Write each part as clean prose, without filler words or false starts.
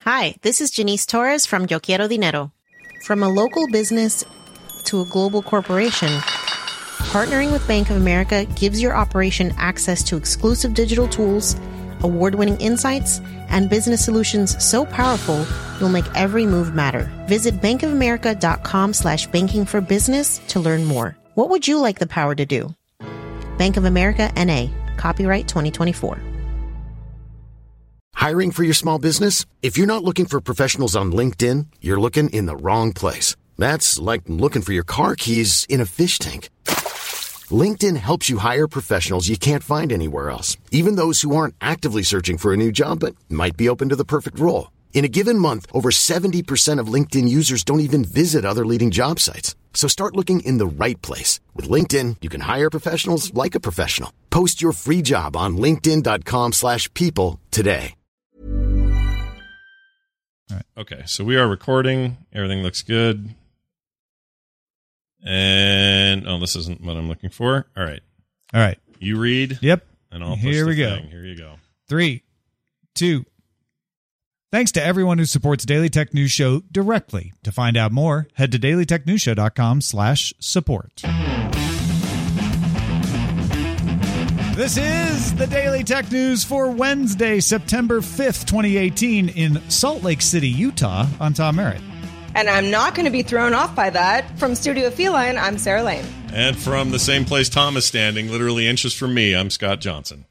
Hi, this is Janice Torres from Yo Quiero Dinero. From a local business to a global corporation, partnering with Bank of America gives your operation access to exclusive digital tools, award-winning insights, and business solutions so powerful you'll make every move matter. Visit bankofamerica.com/banking for business to learn more. What would you like the power to do? Bank of America, N.A. Copyright 2024. Hiring for your small business? If you're not looking for professionals on LinkedIn, you're looking in the wrong place. That's like looking for your car keys in a fish tank. LinkedIn helps you hire professionals you can't find anywhere else, even those who aren't actively searching for a new job but might be open to the perfect role. In a given month, over 70% of LinkedIn users don't even visit other leading job sites. So start looking in the right place. With LinkedIn, you can hire professionals like a professional. Post your free job on linkedin.com/people today. All right. Okay, so we are recording. Everything looks good. And, this isn't what I'm looking for. All right. You read. Yep. And I'll push Here we the go. thing. Here you go. 3, 2. Thanks to everyone who supports Daily Tech News Show directly. To find out more, head to dailytechnewsshow.com/support. This is the Daily Tech News for Wednesday, September 5th, 2018 in Salt Lake City, Utah. I'm Tom Merritt. And I'm not going to be thrown off by that. From Studio Feline, I'm Sarah Lane. And from the same place Tom is standing, literally inches from me, I'm Scott Johnson.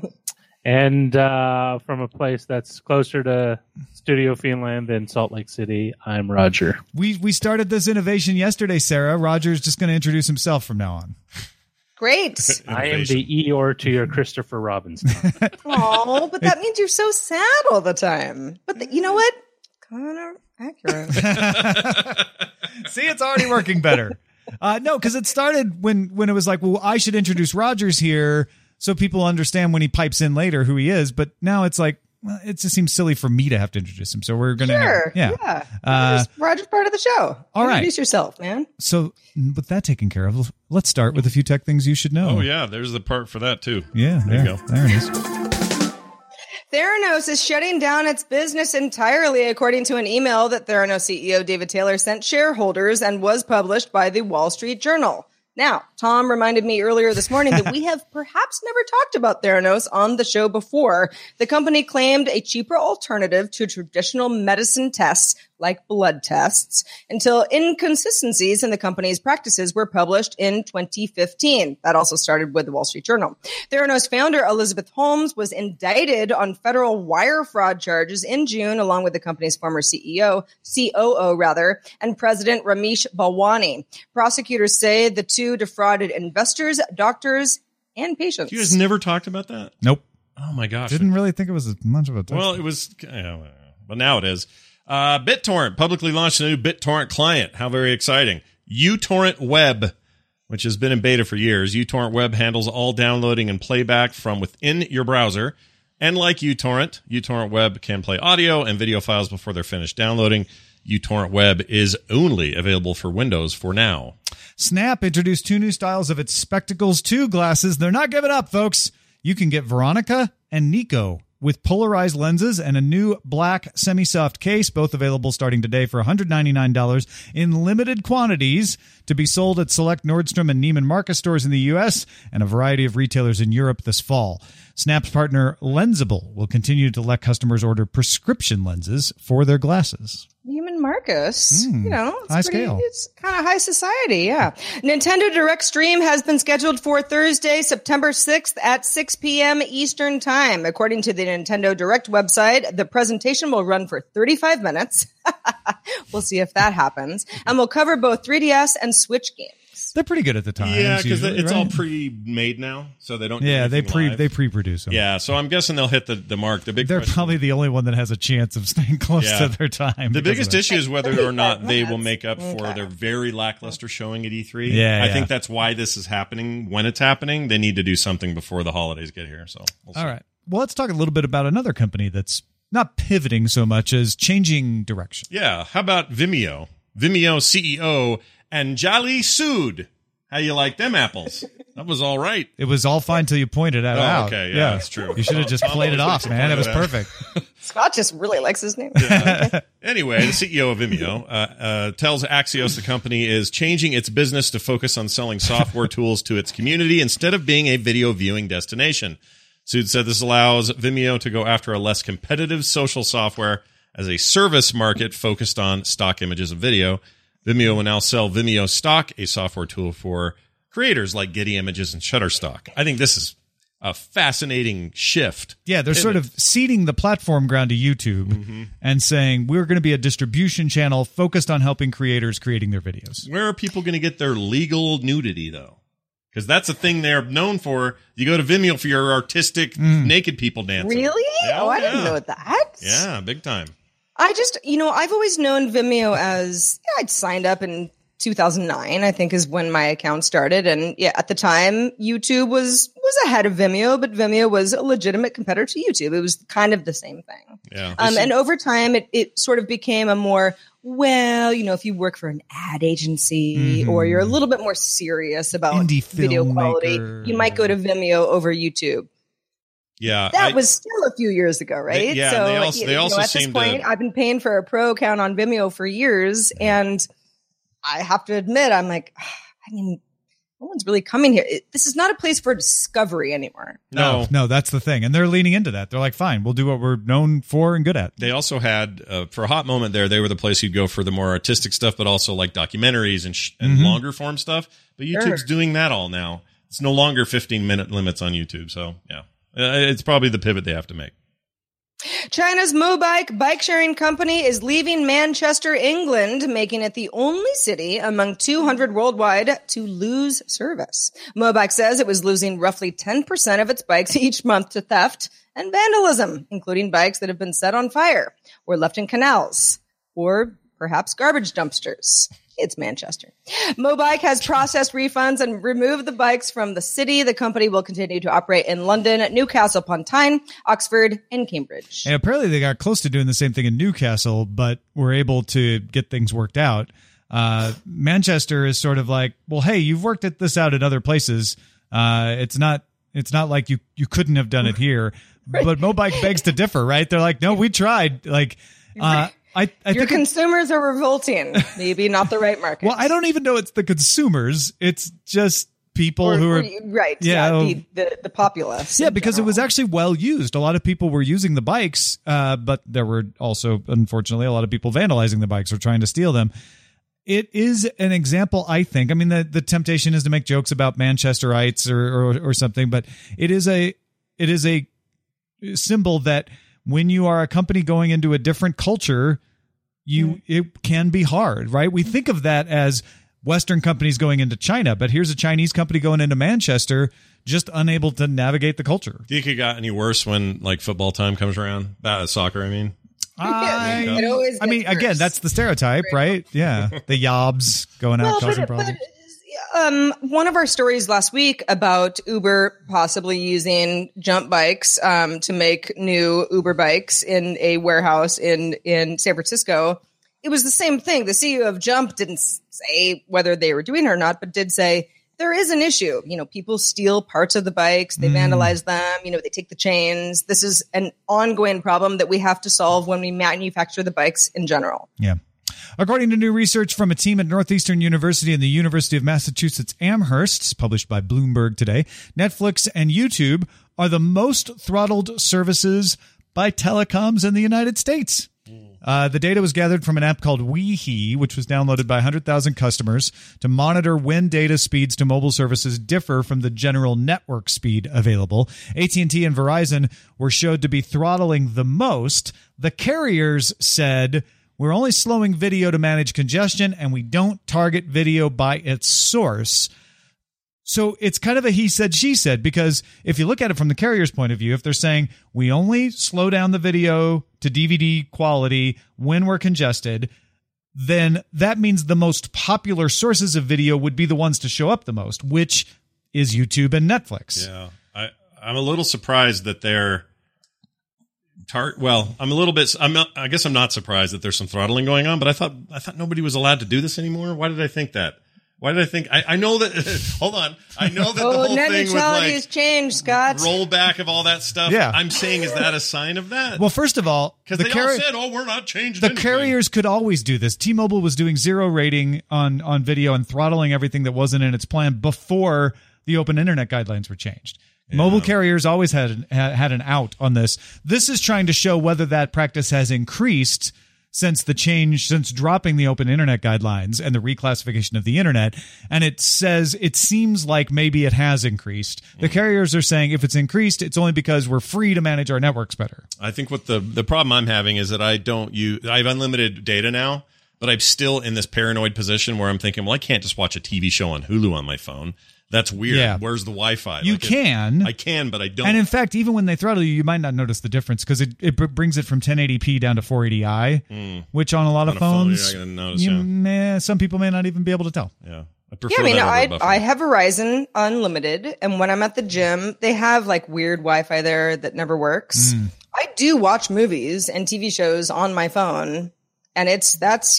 And from a place that's closer to Studio Feline than Salt Lake City, I'm Roger. We started this innovation yesterday, Sarah. Roger's just going to introduce himself from now on. Great. I am the Eeyore to your Christopher Robinson. Oh, but that means you're so sad all the time. But you know what? Kind of accurate. See, it's already working better. No, because it started when it was like, well, I should introduce Rogers here so people understand when he pipes in later who he is. But now it's like, well, it just seems silly for me to have to introduce him. So we're going to... Yeah. Roger's part of the show. All right. Introduce yourself, man. So with that taken care of, let's start with a few tech things you should know. Oh, yeah. There's the part for that, too. Yeah. There you go. There it is. Theranos is shutting down its business entirely, according to an email that Theranos CEO David Taylor sent shareholders and was published by the Wall Street Journal. Now, Tom reminded me earlier this morning that we have perhaps never talked about Theranos on the show before. The company claimed a cheaper alternative to traditional medicine tests like blood tests until inconsistencies in the company's practices were published in 2015. That also started with the Wall Street Journal. Theranos founder Elizabeth Holmes was indicted on federal wire fraud charges in June, along with the company's former COO, and president Ramesh Balwani. Prosecutors say the two defrauded investors, doctors, and patients. You guys never talked about that? Nope. Oh, my gosh. Didn't really think it was as much of a test. Well, it was... but now it is. BitTorrent publicly launched a new BitTorrent client. How very exciting. uTorrent Web, which has been in beta for years. uTorrent Web handles all downloading and playback from within your browser. And like uTorrent, uTorrent Web can play audio and video files before they're finished downloading. uTorrent Web is only available for Windows for now. Snap introduced 2 new styles of its Spectacles 2 glasses. They're not giving up, folks. You can get Veronica and Nico with polarized lenses and a new black semi-soft case, both available starting today for $199 in limited quantities to be sold at select Nordstrom and Neiman Marcus stores in the U.S. and a variety of retailers in Europe this fall. Snap's partner Lensable will continue to let customers order prescription lenses for their glasses. Neiman Marcus, it's high scale. It's kind of high society, yeah. Nintendo Direct Stream has been scheduled for Thursday, September 6th at 6 p.m. Eastern Time. According to the Nintendo Direct website, the presentation will run for 35 minutes. We'll see if that happens. And will cover both 3DS and Switch games. They're pretty good at the time. Yeah, because it's all pre-made now, so they don't. Yeah, they live. pre-produce them. Yeah, so I'm guessing they'll hit the mark. They're probably the only one that has a chance of staying close to their time. The biggest issue is whether or not they will make up for their very lackluster showing at E3. Yeah, I think that's why this is happening. When it's happening, they need to do something before the holidays get here. So, we'll see. All right. Well, let's talk a little bit about another company that's not pivoting so much as changing direction. Yeah. How about Vimeo? Vimeo CEO Anjali Sood How you like them apples? That was all right. It was all fine till you pointed it out. Okay, yeah, that's true. You should have just played it off, man. It was perfect. Scott just really likes his name. Yeah. Anyway, the CEO of Vimeo tells Axios the company is changing its business to focus on selling software tools to its community instead of being a video viewing destination. Sood said this allows Vimeo to go after a less competitive social software as a service market focused on stock images of video. Vimeo will now sell Vimeo Stock, a software tool for creators like Getty Images and Shutterstock. I think this is a fascinating shift. Yeah, they're sort of ceding the platform ground to YouTube and saying we're going to be a distribution channel focused on helping creators creating their videos. Where are people going to get their legal nudity, though? Because that's a thing they're known for. You go to Vimeo for your artistic naked people dancing. Really? Yeah, I didn't know that. Yeah, big time. I just, I've always known Vimeo as, I'd signed up in 2009, I think is when my account started. And yeah, at the time, YouTube was ahead of Vimeo, but Vimeo was a legitimate competitor to YouTube. It was kind of the same thing. Yeah. And over time, it sort of became a more, if you work for an ad agency or you're a little bit more serious about Indie video quality, filmmaker. you might go to Vimeo over YouTube. Yeah. That was still a few years ago, right? Yeah, so they also at this seem point, to... I've been paying for a pro account on Vimeo for years, and I have to admit, I'm like, no one's really coming here. This is not a place for discovery anymore. No, that's the thing. And they're leaning into that. They're like, fine, we'll do what we're known for and good at. They also had, for a hot moment there, they were the place you'd go for the more artistic stuff, but also like documentaries and longer form stuff. But YouTube's doing that all now. It's no longer 15-minute limits on YouTube. So, yeah. It's probably the pivot they have to make. China's Mobike bike-sharing company is leaving Manchester, England, making it the only city among 200 worldwide to lose service. Mobike says it was losing roughly 10% of its bikes each month to theft and vandalism, including bikes that have been set on fire or left in canals or perhaps garbage dumpsters. It's Manchester. Mobike has processed refunds and removed the bikes from the city. The company will continue to operate in London, Newcastle upon Tyne, Oxford, and Cambridge. And apparently they got close to doing the same thing in Newcastle, but were able to get things worked out. Manchester is sort of like, well, hey, you've worked this out in other places. It's not like you couldn't have done it here. Right. But Mobike begs to differ, right? They're like, no, we tried. Like, I Your think consumers are revolting. Maybe not the right market. Well, I don't even know it's the consumers. It's just people who are right. Yeah, the populace. Yeah, because it was actually well used. A lot of people were using the bikes, but there were also, unfortunately, a lot of people vandalizing the bikes or trying to steal them. It is an example, I think. I mean, the temptation is to make jokes about Manchesterites or something, but it is a symbol that when you are a company going into a different culture, it can be hard, right? We think of that as Western companies going into China, but here's a Chinese company going into Manchester, just unable to navigate the culture. Do you think it got any worse when like football time comes around? Soccer, I mean. Again, that's the stereotype, right? Yeah, the yobs going out causing problems. One of our stories last week about Uber possibly using jump bikes to make new Uber bikes in a warehouse in San Francisco. It was the same thing. The CEO of Jump didn't say whether they were doing it or not, but did say there is an issue. People steal parts of the bikes, they vandalize them, they take the chains. This is an ongoing problem that we have to solve when we manufacture the bikes in general. Yeah. According to new research from a team at Northeastern University and the University of Massachusetts Amherst, published by Bloomberg today, Netflix and YouTube are the most throttled services by telecoms in the United States. The data was gathered from an app called WeHe, which was downloaded by 100,000 customers to monitor when data speeds to mobile services differ from the general network speed available. AT&T and Verizon were showed to be throttling the most. The carriers said, we're only slowing video to manage congestion, and we don't target video by its source. So it's kind of a he said, she said, because if you look at it from the carrier's point of view, if they're saying we only slow down the video to DVD quality when we're congested, then that means the most popular sources of video would be the ones to show up the most, which is YouTube and Netflix. Yeah, I'm a little surprised that they're... I'm a little bit. I guess I'm not surprised that there's some throttling going on, but I thought nobody was allowed to do this anymore. Why did I think that? Why did I think? I know that. Hold on. I know that the whole net thing with neutrality like has changed, Scott. rollback of all that stuff. Yeah. I'm saying, is that a sign of that? Well, first of all, Because they all said, "Oh, we're not changing." the anything." carriers could always do this. T-Mobile was doing 0 rating on video and throttling everything that wasn't in its plan before the open internet guidelines were changed. Mobile carriers always had an out on this. This is trying to show whether that practice has increased since dropping the open internet guidelines and the reclassification of the internet. And it seems like maybe it has increased. The carriers are saying if it's increased, it's only because we're free to manage our networks better. I think what the problem I'm having is that I have unlimited data now, but I'm still in this paranoid position where I'm thinking, well, I can't just watch a TV show on Hulu on my phone. That's weird. Yeah. Where's the Wi-Fi? You can. I can, but I don't. And in fact, even when they throttle you, you might not notice the difference because it brings it from 1080p down to 480i, which on a lot of phones, you're not gonna notice, some people may not even be able to tell. Yeah. I Yeah, I mean, that over Buffalo. I have Verizon Unlimited, and when I'm at the gym, they have like weird Wi-Fi there that never works. I do watch movies and TV shows on my phone, and that's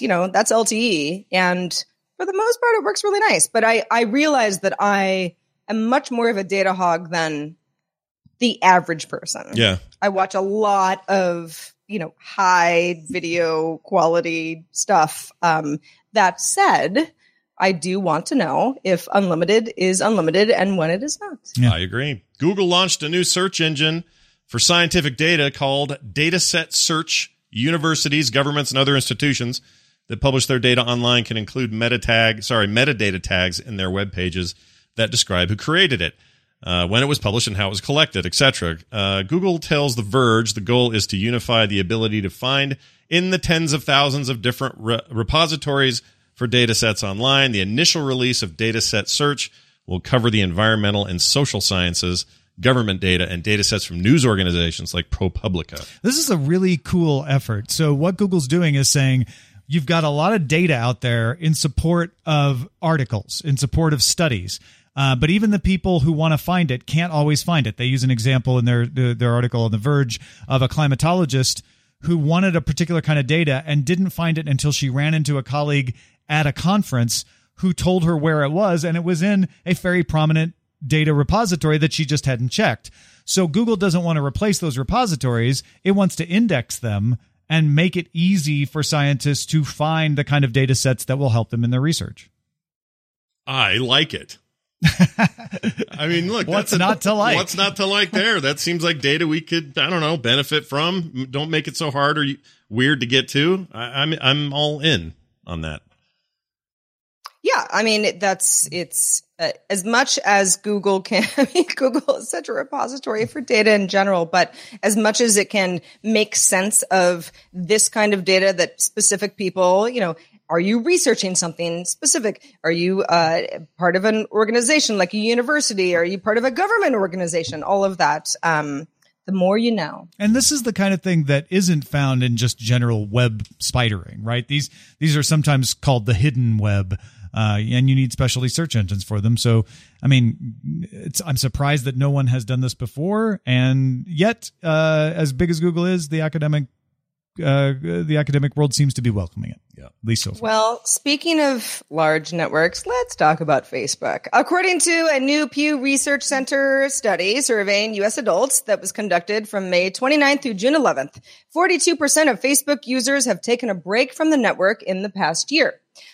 LTE, and for the most part, it works really nice. But I realize that I am much more of a data hog than the average person. Yeah. I watch a lot of, high video quality stuff. That said, I do want to know if unlimited is unlimited and when it is not. Yeah. I agree. Google launched a new search engine for scientific data called Dataset Search. Universities, governments, and other institutions that publish their data online can include metadata tags in their web pages that describe who created it, when it was published and how it was collected, etc. Google tells The Verge the goal is to unify the ability to find in the tens of thousands of different repositories for data sets online. The initial release of Dataset Search will cover the environmental and social sciences, government data, and data sets from news organizations like ProPublica. This is a really cool effort. So what Google's doing is saying, you've got a lot of data out there in support of articles, in support of studies. But even the people who want to find it can't always find it. They use an example in their article on The Verge of a climatologist who wanted a particular kind of data and didn't find it until she ran into a colleague at a conference who told her where it was, and it was in a very prominent data repository that she just hadn't checked. So Google doesn't want to replace those repositories. It wants to index them and make it easy for scientists to find the kind of data sets that will help them in their research. I like it. I mean, look, What's not to like? What's not to like there? That seems like data we could, benefit from. Don't make it so hard or weird to get to. I'm all in on that. Yeah, I mean, it's as much as Google can. I mean, Google is such a repository for data in general, but as much as it can make sense of this kind of data that specific people, are you researching something specific? Are you part of an organization like a university? Are you part of a government organization? All of that. The more you know. And this is the kind of thing that isn't found in just general web spidering, right? These are sometimes called the hidden web. And you need specialty search engines for them. So, I mean, I'm surprised that no one has done this before. And yet, as big as Google is, the academic world seems to be welcoming it. Yeah, at least so far. Well, speaking of large networks, let's talk about Facebook. According to a new Pew Research Center study surveying U.S. adults that was conducted from May 29th through June 11th, 42% of Facebook users have taken a break from the network in the past year.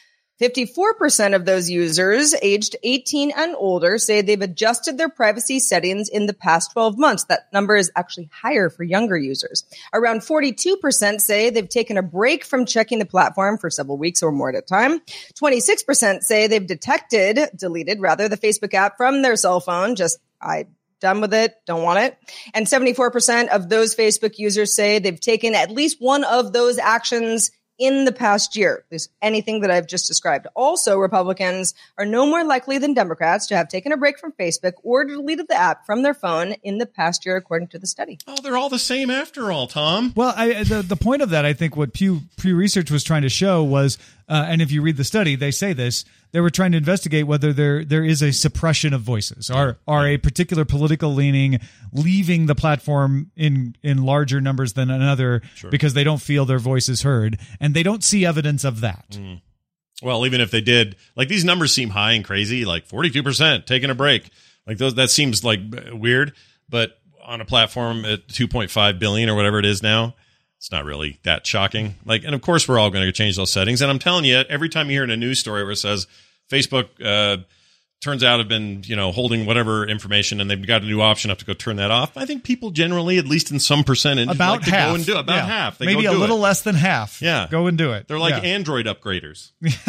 54% of those users aged 18 and older say they've adjusted their privacy settings in the past 12 months. That number is actually higher for younger users. Around 42% say they've taken a break from checking the platform for several weeks or more at a time. 26% say they've deleted the Facebook app from their cell phone. Done with it, don't want it. And 74% of those Facebook users say they've taken at least one of those actions in the past year. There's anything that I've just described. Also, Republicans are no more likely than Democrats to have taken a break from Facebook or deleted the app from their phone in the past year, according to the study. Oh, they're all the same after all, Tom. Well, the point of that, I think what Pew Research was trying to show was, and if you read the study, they say this, they were trying to investigate whether there is a suppression of voices. Are a particular political leaning leaving the platform in larger numbers than another because they don't feel their voice is heard, and they don't see evidence of that. Well, even if they did, like these numbers seem high and crazy, like 42% taking a break. Like those, that seems like weird, but on a platform at 2.5 billion or whatever it is now, it's not really that shocking. Like, and of course we're all going to change those settings. And I'm telling you, every time you hear in a news story where it says Facebook, turns out have been, holding whatever information and they've got a new option up to go turn that off. I think people generally, at least in some percentage, about like to half. go and do it. About half. They Maybe go a do little it. less than half. Yeah. Go and do it. They're like Android upgraders.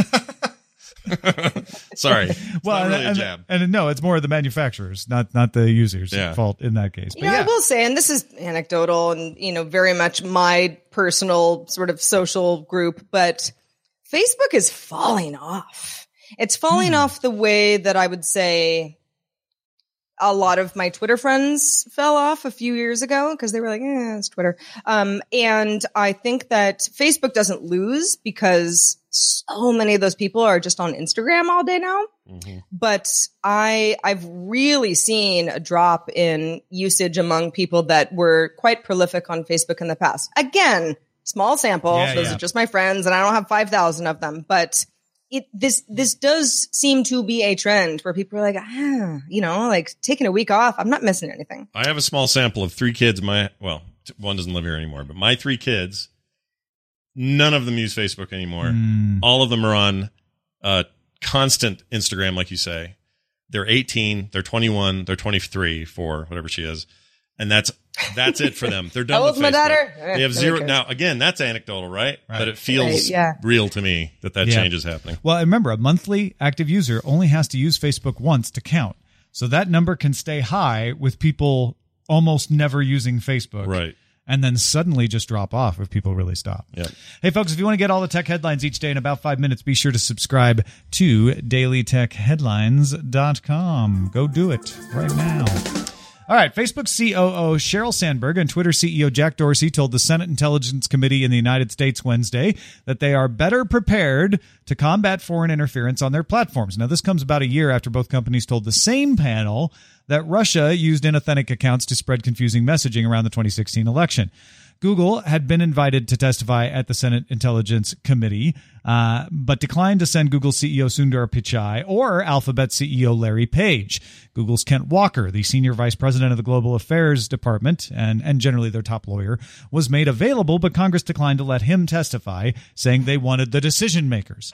Sorry. It's not really a jab. And no, it's more the manufacturers, not the users' fault in that case. But I will say, and this is anecdotal and, very much my personal sort of social group, but Facebook is falling off. It's falling off the way that I would say a lot of my Twitter friends fell off a few years ago because they were like, it's Twitter. And I think that Facebook doesn't lose because so many of those people are just on Instagram all day now. Mm-hmm. But I've really seen a drop in usage among people that were quite prolific on Facebook in the past. Again, small sample. Those are just my friends and I don't have 5,000 of them, but this does seem to be a trend where people are like, like taking a week off. I'm not missing anything. I have a small sample of 3 kids. One doesn't live here anymore, but my 3 kids, none of them use Facebook anymore. All of them are on constant Instagram, like you say. They're 18, they're 21, they're 23, 4, whatever she is. And that's it for them. They're done with Facebook. My daughter? They have zero. Now, again, that's anecdotal, right? But it feels real to me that change is happening. Well, remember, a monthly active user only has to use Facebook once to count. So that number can stay high with people almost never using Facebook. Right. And then suddenly just drop off if people really stop. Yep. Hey, folks, if you want to get all the tech headlines each day in about 5 minutes, be sure to subscribe to dailytechheadlines.com. Go do it right now. All right, Facebook COO Sheryl Sandberg and Twitter CEO Jack Dorsey told the Senate Intelligence Committee in the United States Wednesday that they are better prepared to combat foreign interference on their platforms. Now, this comes about a year after both companies told the same panel that Russia used inauthentic accounts to spread confusing messaging around the 2016 election. Google had been invited to testify at the Senate Intelligence Committee, but declined to send Google CEO Sundar Pichai or Alphabet CEO Larry Page. Google's Kent Walker, the senior vice president of the Global Affairs Department and generally their top lawyer, was made available, but Congress declined to let him testify, saying they wanted the decision makers.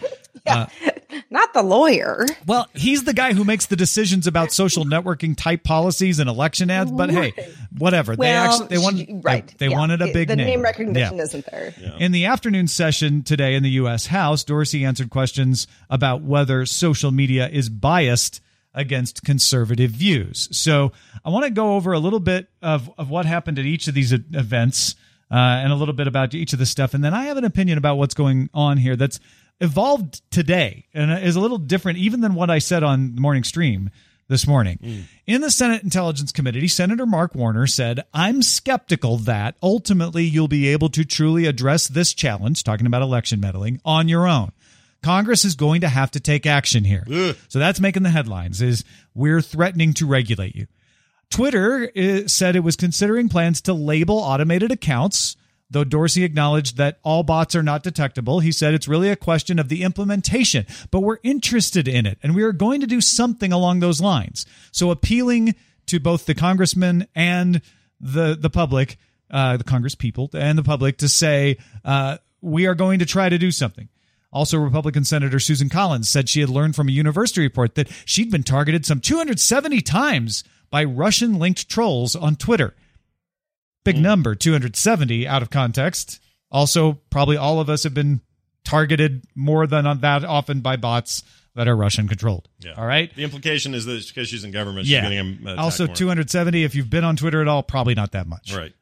Not the lawyer. Well, he's the guy who makes the decisions about social networking type policies and election ads. But hey, whatever. Well, they wanted a big name. The name recognition isn't there. Yeah. In the afternoon session today in the U.S. House, Dorsey answered questions about whether social media is biased against conservative views. So I want to go over a little bit of what happened at each of these events and a little bit about each of the stuff. And then I have an opinion about what's going on here that's evolved today and is a little different even than what I said on the morning stream this morning. In the Senate Intelligence Committee, Senator Mark Warner said, "I'm skeptical that ultimately you'll be able to truly address this challenge," talking about election meddling, "on your own. Congress is going to have to take action here." So that's making the headlines, is we're threatening to regulate you. Twitter said it was considering plans to label automated accounts. Though Dorsey acknowledged that all bots are not detectable, he said it's really a question of the implementation, but we're interested in it, and we are going to do something along those lines. So appealing to both the congressmen and the public, the Congress people and the public, to say we are going to try to do something. Also, Republican Senator Susan Collins said she had learned from a university report that she'd been targeted some 270 times by Russian-linked trolls on Twitter. Big number, 270 out of context. Also, probably all of us have been targeted more than that often by bots that are Russian-controlled. Yeah. All right? The implication is that it's because she's in government, she's getting them also, more. 270, if you've been on Twitter at all, probably not that much. Right.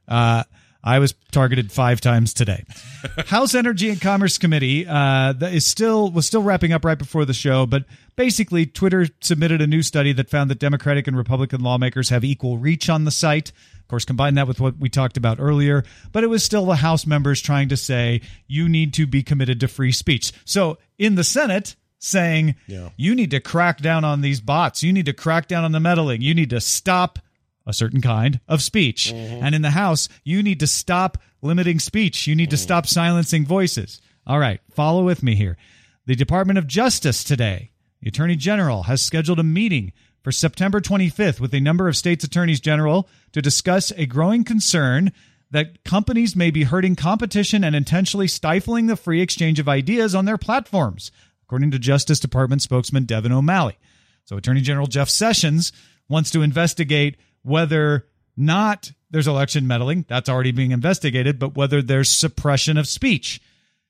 I was targeted 5 times today. House Energy and Commerce Committee was still wrapping up right before the show, but basically Twitter submitted a new study that found that Democratic and Republican lawmakers have equal reach on the site. Of course, combine that with what we talked about earlier, but it was still the House members trying to say you need to be committed to free speech. So in the Senate, saying you need to crack down on these bots, you need to crack down on the meddling, you need to stop a certain kind of speech. And in the House, you need to stop limiting speech. You need to stop silencing voices. All right, follow with me here. The Department of Justice today, the Attorney General, has scheduled a meeting for September 25th with a number of states' attorneys general to discuss a growing concern that companies may be hurting competition and intentionally stifling the free exchange of ideas on their platforms, according to Justice Department spokesman Devin O'Malley. So Attorney General Jeff Sessions wants to investigate whether not there's election meddling, that's already being investigated, but whether there's suppression of speech.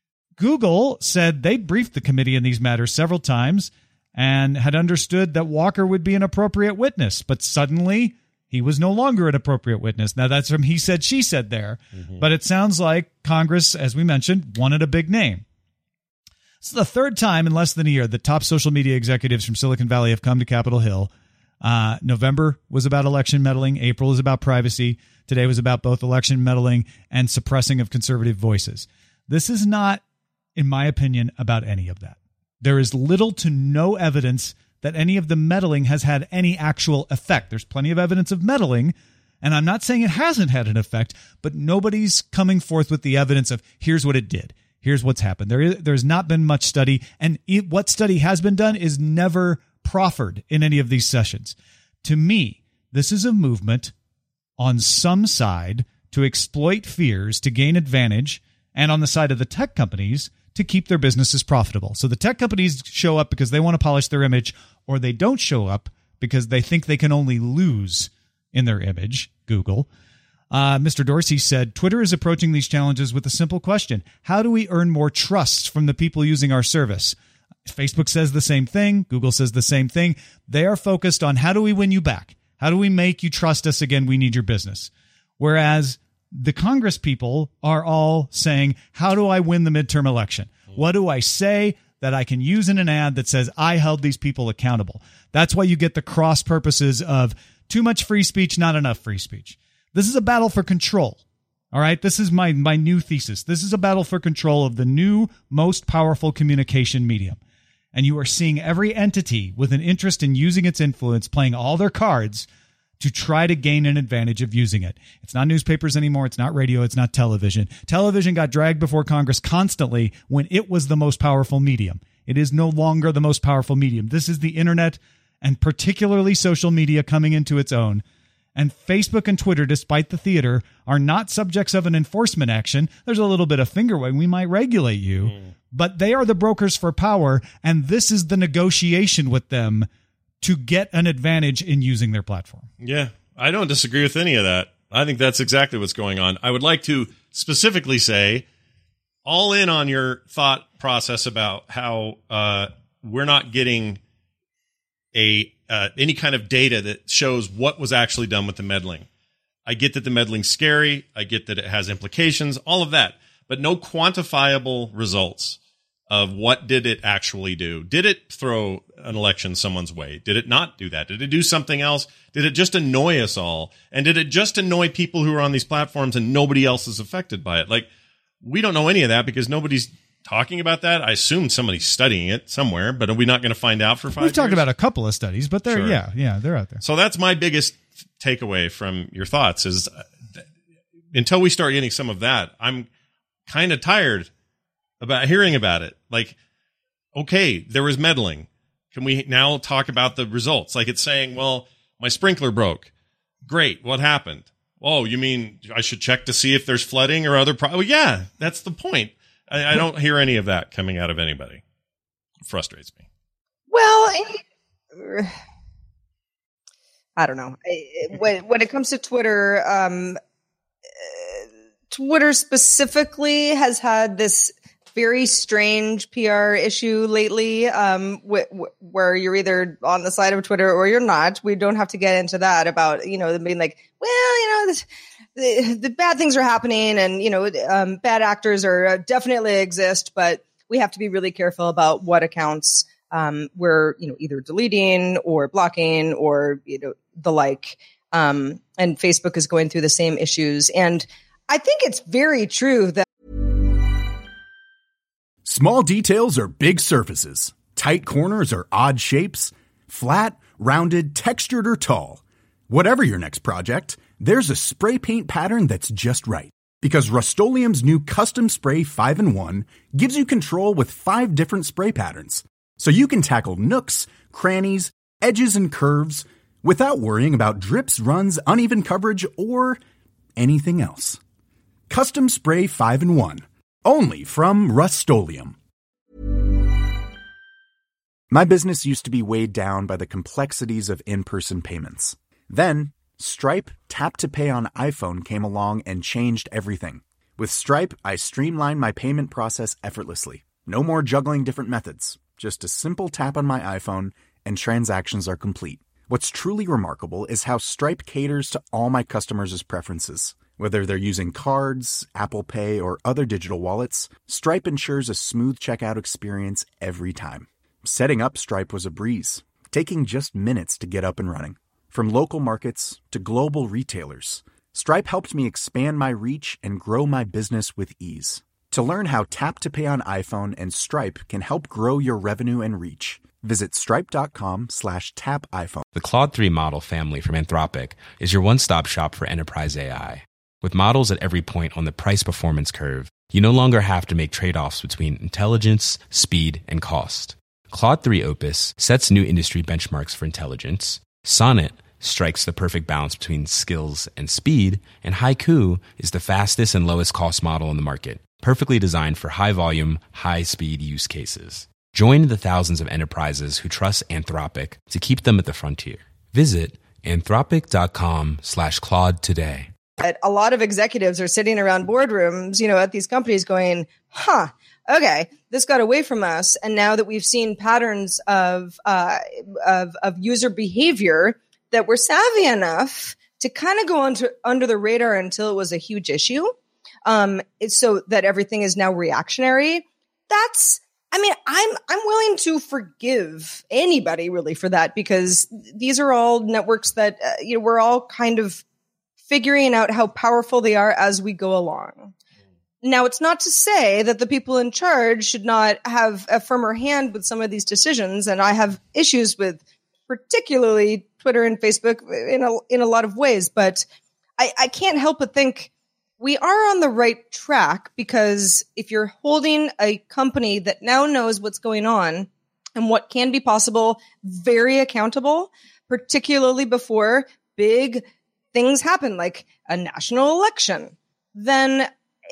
Google said they briefed the committee in these matters several times and had understood that Walker would be an appropriate witness, but suddenly he was no longer an appropriate witness. Now, that's from he said, she said there, but it sounds like Congress, as we mentioned, wanted a big name. This is the third time in less than a year that top social media executives from Silicon Valley have come to Capitol Hill. November was about election meddling. April is about privacy. Today was about both election meddling and suppressing of conservative voices. This is not, in my opinion, about any of that. There is little to no evidence that any of the meddling has had any actual effect. There's plenty of evidence of meddling, and I'm not saying it hasn't had an effect, but nobody's coming forth with the evidence of here's what it did. Here's what's happened. There's not been much study, and what study has been done is never proffered in any of these sessions. To me, this is a movement on some side to exploit fears to gain advantage, and on the side of the tech companies to keep their businesses profitable. So the tech companies show up because they want to polish their image, or they don't show up because they think they can only lose in their image, Google. Mr. Dorsey said, Twitter is approaching these challenges with a simple question. How do we earn more trust from the people using our service? Facebook says the same thing. Google says the same thing. They are focused on how do we win you back? How do we make you trust us again? We need your business. Whereas the Congress people are all saying, how do I win the midterm election? What do I say that I can use in an ad that says I held these people accountable? That's why you get the cross purposes of too much free speech, not enough free speech. This is a battle for control. All right. This is my new thesis. This is a battle for control of the new, most powerful communication medium. And you are seeing every entity with an interest in using its influence playing all their cards to try to gain an advantage of using it. It's not newspapers anymore. It's not radio. It's not television. Television got dragged before Congress constantly when it was the most powerful medium. It is no longer the most powerful medium. This is the internet, and particularly social media coming into its own. And Facebook and Twitter, despite the theater, are not subjects of an enforcement action. There's a little bit of finger wagging. We might regulate you, but they are the brokers for power, and this is the negotiation with them to get an advantage in using their platform. Yeah, I don't disagree with any of that. I think that's exactly what's going on. I would like to specifically say, all in on your thought process about how we're not getting any kind of data that shows what was actually done with the meddling. I get that the meddling's scary. I get that it has implications, all of that, but no quantifiable results of what did it actually do. Did it throw an election someone's way? Did it not do that? Did it do something else? Did it just annoy us all? And did it just annoy people who are on these platforms and nobody else is affected by it? Like, we don't know any of that because nobody's talking about that. I assume somebody's studying it somewhere, but are we not going to find out for 5 years? We've talked about a couple of studies, but they're, Sure. yeah, they're out there. So that's my biggest takeaway from your thoughts is until we start getting some of that, I'm kind of tired about hearing about it. Like, okay, there was meddling. Can we now talk about the results? Like, it's saying, well, my sprinkler broke. Great. What happened? Oh, you mean I should check to see if there's flooding or other problems? Well, yeah, that's the point. I don't hear any of that coming out of anybody. It frustrates me. Well, I don't know. When it comes to Twitter, Twitter specifically has had this very strange PR issue lately, where you're either on the side of Twitter or you're not. We don't have to get into that about, them being like, well, the bad things are happening and, bad actors are definitely exist, but we have to be really careful about what accounts we're, either deleting or blocking or, the like. And Facebook is going through the same issues. And I think it's very true that small details are big surfaces. Tight corners are odd shapes. Flat, rounded, textured, or tall. Whatever your next project, there's a spray paint pattern that's just right. Because Rust-Oleum's new Custom Spray 5-in-1 gives you control with 5 different spray patterns. So you can tackle nooks, crannies, edges, and curves without worrying about drips, runs, uneven coverage, or anything else. Custom Spray 5-in-1. Only from Rust-Oleum. My business used to be weighed down by the complexities of in-person payments. Then, Stripe Tap to Pay on iPhone came along and changed everything. With Stripe, I streamlined my payment process effortlessly. No more juggling different methods. Just a simple tap on my iPhone and transactions are complete. What's truly remarkable is how Stripe caters to all my customers' preferences. Whether they're using cards, Apple Pay, or other digital wallets, Stripe ensures a smooth checkout experience every time. Setting up Stripe was a breeze, taking just minutes to get up and running. From local markets to global retailers, Stripe helped me expand my reach and grow my business with ease. To learn how Tap to Pay on iPhone and Stripe can help grow your revenue and reach, visit stripe.com/tapiphone. The Claude 3 model family from Anthropic is your one-stop shop for enterprise AI. With models at every point on the price-performance curve, you no longer have to make trade-offs between intelligence, speed, and cost. Claude 3 Opus sets new industry benchmarks for intelligence. Sonnet strikes the perfect balance between skills and speed. And Haiku is the fastest and lowest cost model in the market, perfectly designed for high-volume, high-speed use cases. Join the thousands of enterprises who trust Anthropic to keep them at the frontier. Visit anthropic.com/Claude today. A lot of executives are sitting around boardrooms, at these companies going, okay, this got away from us. And now that we've seen patterns of user behavior, that we're savvy enough to kind of go under the radar until it was a huge issue. So that everything is now reactionary. I'm willing to forgive anybody really for that, because these are all networks that, we're all kind of figuring out how powerful they are as we go along. Now, it's not to say that the people in charge should not have a firmer hand with some of these decisions. And I have issues with particularly Twitter and Facebook in a lot of ways. But I can't help but think we are on the right track, because if you're holding a company that now knows what's going on and what can be possible, very accountable, particularly before big things happen like a national election, then,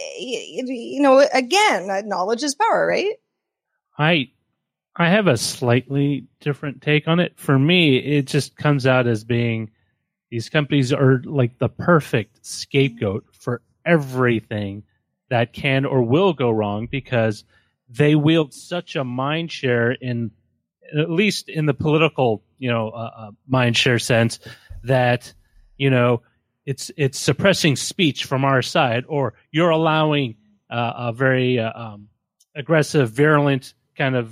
again, knowledge is power, right? I have a slightly different take on it. For me, it just comes out as being these companies are like the perfect scapegoat for everything that can or will go wrong, because they wield such a mind share at least in the political, mind share sense, that it's suppressing speech from our side, or you're allowing a very aggressive, virulent kind of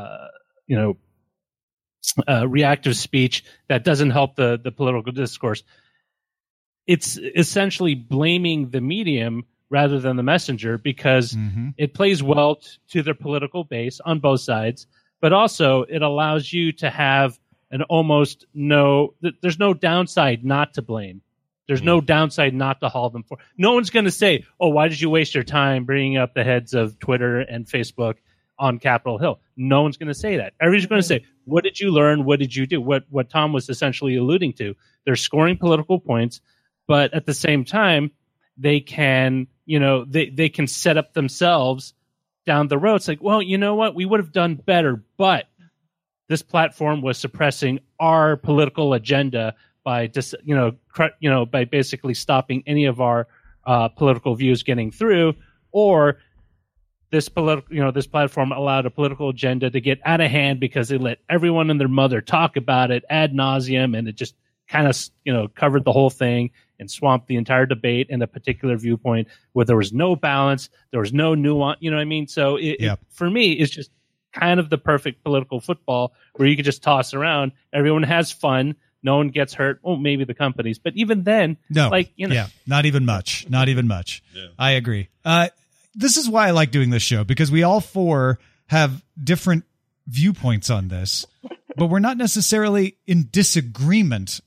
reactive speech that doesn't help the political discourse. It's essentially blaming the medium rather than the messenger, because it plays well to their political base on both sides, but also it allows you to have there's no downside not to blame. There's no downside not to haul them for. No one's going to say, oh, why did you waste your time bringing up the heads of Twitter and Facebook on Capitol Hill? No one's going to say that. Everybody's going to say, what did you learn? What did you do? What Tom was essentially alluding to. They're scoring political points, but at the same time, they can, they can set up themselves down the road. It's like, well, you know what? We would have done better, but this platform was suppressing our political agenda by by basically stopping any of our political views getting through, or this platform allowed a political agenda to get out of hand because they let everyone and their mother talk about it ad nauseum, and it just kind of covered the whole thing and swamped the entire debate and a particular viewpoint where there was no balance, there was no nuance. You know what I mean? So for me, it's just kind of the perfect political football where you can just toss around. Everyone has fun. No one gets hurt. Oh, maybe the companies, but even then, not even much. Not even much. Yeah. I agree. This is why I like doing this show, because we all four have different viewpoints on this, but we're not necessarily in disagreement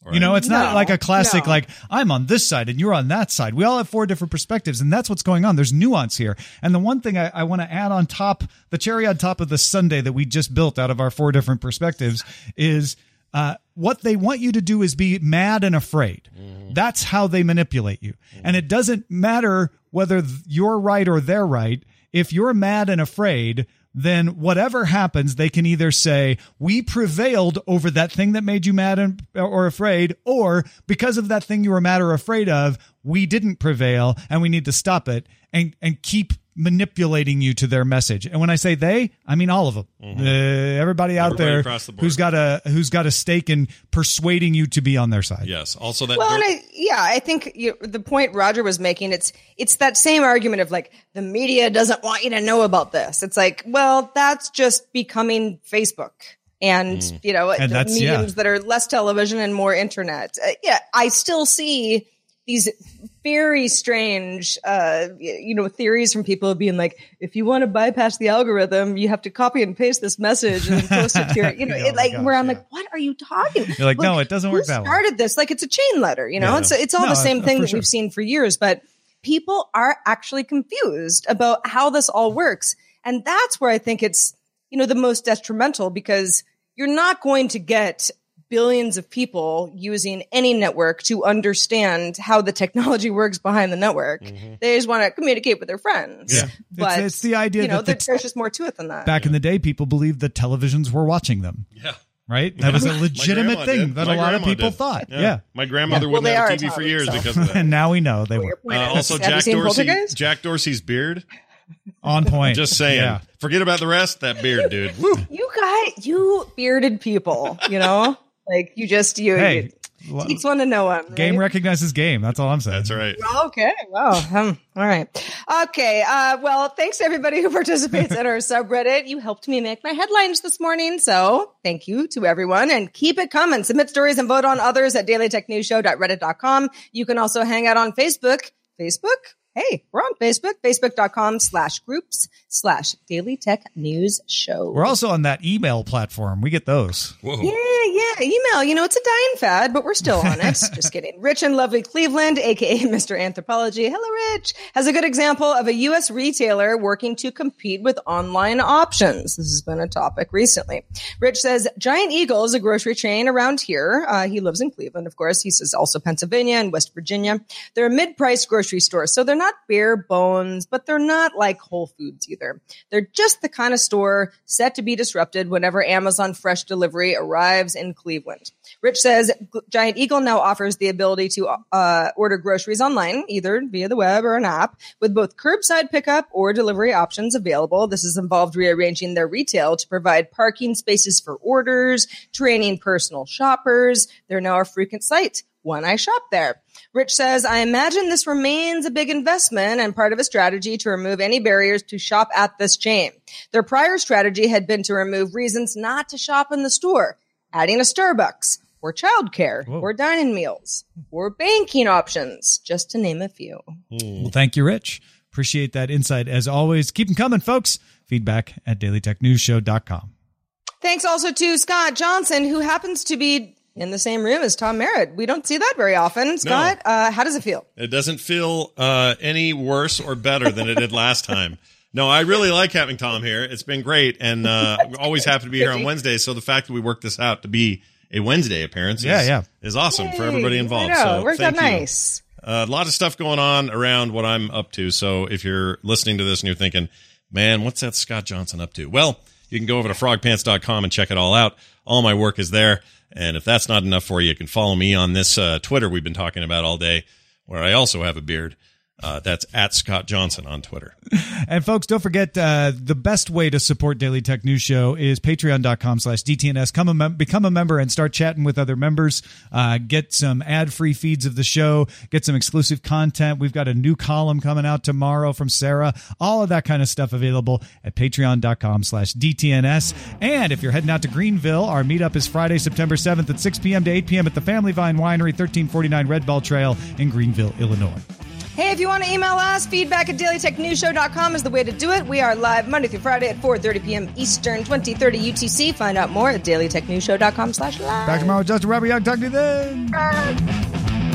You know, it's not like a classic, no. like, I'm on this side and you're on that side. We all have 4 different perspectives, and that's what's going on. There's nuance here. And the one thing I want to add on top, the cherry on top of the sundae that we just built out of our 4 different perspectives is what they want you to do is be mad and afraid. That's how they manipulate you. And it doesn't matter whether you're right or they're right. If you're mad and afraid, then whatever happens, they can either say, we prevailed over that thing that made you mad or afraid, or because of that thing you were mad or afraid of, we didn't prevail and we need to stop it, and keep manipulating you to their message. And when I say they, I mean all of them. Everybody out there across the board. who's got a stake in persuading you to be on their side. Yes. Also that. Well, and I think the point Roger was making, it's that same argument of like, the media doesn't want you to know about this. It's like, well, that's just becoming Facebook. And, you know, And that's- mediums that are less television and more internet. I still see these very strange, theories from people being like, if you want to bypass the algorithm, you have to copy and paste this message and post it to your, I'm like, what are you talking? You're like, no, it doesn't work that way. Who started this? Like, it's a chain letter, you know? It's all the same thing that we've seen for years, but people are actually confused about how this all works. And that's where I think it's, the most detrimental, because you're not going to get billions of people using any network to understand how the technology works behind the network. They just want to communicate with their friends. Yeah. But it's the idea that there's just more to it than that. back in the day, people believed that televisions were watching them. Yeah. Right? That was a legitimate thing that a lot of people thought. Yeah. My grandmother wouldn't they have are a TV for Italian, years so. because of that. And now we know they were. Also, Have you seen Poltergeist? Jack Dorsey's beard. On point. Just saying. Yeah. Forget about the rest. That beard, dude. Woo. You bearded people, like you each one to know one. Right? Game recognizes game. That's all I'm saying. That's right. Okay. Wow. All right. Okay. Well, thanks to everybody who participates in our subreddit. You helped me make my headlines this morning. So thank you to everyone, and keep it coming. Submit stories and vote on others at dailytechnewsshow.reddit.com. You can also hang out on Facebook. Hey, we're on Facebook, facebook.com/groups/Daily Tech News Show. We're also on that email platform. We get those. Whoa. Yeah. Email. It's a dying fad, but we're still on it. Just kidding. Rich in lovely Cleveland, aka Mr. Anthropology. Hello, Rich. Has a good example of a U.S. retailer working to compete with online options. This has been a topic recently. Rich says, Giant Eagle is a grocery chain around here. He lives in Cleveland, of course. He says also Pennsylvania and West Virginia. They're a mid-priced grocery store, so they're not bare bones, but they're not like Whole Foods either. They're just the kind of store set to be disrupted whenever Amazon Fresh Delivery arrives in Cleveland. Rich says Giant Eagle now offers the ability to order groceries online, either via the web or an app, with both curbside pickup or delivery options available. This has involved rearranging their retail to provide parking spaces for orders, training personal shoppers. They're now a frequent sight when I shop there. Rich says, I imagine this remains a big investment and part of a strategy to remove any barriers to shop at this chain. Their prior strategy had been to remove reasons not to shop in the store, adding a Starbucks, or childcare, or dining meals, or banking options, just to name a few. Well, thank you, Rich. Appreciate that insight. As always, keep them coming, folks. Feedback at dailytechnewsshow.com. Thanks also to Scott Johnson, who happens to be in the same room as Tom Merritt. We don't see that very often. Scott, how does it feel? It doesn't feel any worse or better than it did last time. No, I really like having Tom here. It's been great, and I'm always happy to be here on Wednesdays. So the fact that we worked this out to be a Wednesday appearance is awesome for everybody involved. I know, so it worked out thank you. nice. A lot of stuff going on around what I'm up to. So if you're listening to this and you're thinking, man, what's that Scott Johnson up to? Well, you can go over to frogpants.com and check it all out. All my work is there. And if that's not enough for you, you can follow me on this Twitter we've been talking about all day, where I also have a beard. That's at Scott Johnson on Twitter. And folks, don't forget the best way to support Daily Tech News Show is patreon.com/DTNS. Become a member and start chatting with other members. Get some ad-free feeds of the show. Get some exclusive content. We've got a new column coming out tomorrow from Sarah. All of that kind of stuff available at patreon.com/DTNS. And if you're heading out to Greenville, our meetup is Friday, September 7th at 6 p.m. to 8 p.m. at the Family Vine Winery, 1349 Red Ball Trail in Greenville, Illinois. Hey, if you want to email us, feedback at dailytechnewsshow.com is the way to do it. We are live Monday through Friday at 4:30 p.m. Eastern, 2030 UTC. Find out more at dailytechnewsshow.com/live. Back tomorrow with Justin Robert Young. Talk to you then.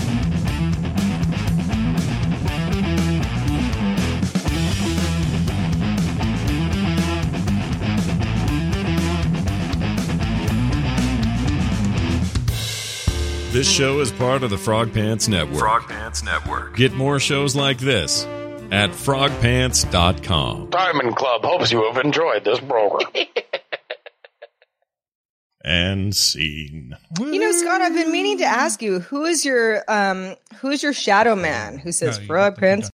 This show is part of the Frog Pants Network. Frog Pants Network. Get more shows like this at frogpants.com. Diamond Club hopes you have enjoyed this program. And scene. You know, Scott, I've been meaning to ask you, who's your shadow man who says Frog Pants?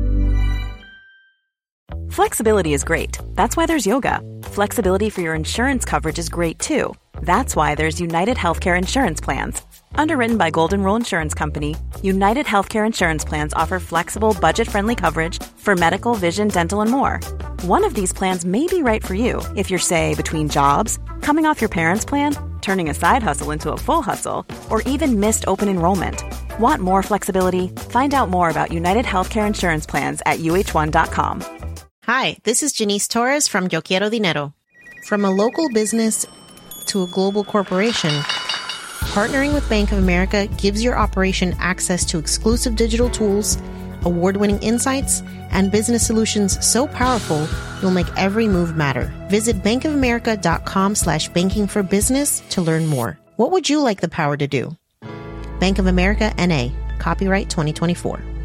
Flexibility is great. That's why there's yoga. Flexibility for your insurance coverage is great too. That's why there's United Healthcare Insurance Plans. Underwritten by Golden Rule Insurance Company, United Healthcare Insurance Plans offer flexible, budget-friendly coverage for medical, vision, dental, and more. One of these plans may be right for you if you're, say, between jobs, coming off your parents' plan, turning a side hustle into a full hustle, or even missed open enrollment. Want more flexibility? Find out more about United Healthcare Insurance Plans at uh1.com. Hi, this is Janice Torres from Yo Quiero Dinero. From a local business to a global corporation, partnering with Bank of America gives your operation access to exclusive digital tools, award-winning insights, and business solutions so powerful you'll make every move matter. Visit bankofamerica.com/banking for business to learn more. What would you like the power to do? Bank of America, N.A. Copyright 2024.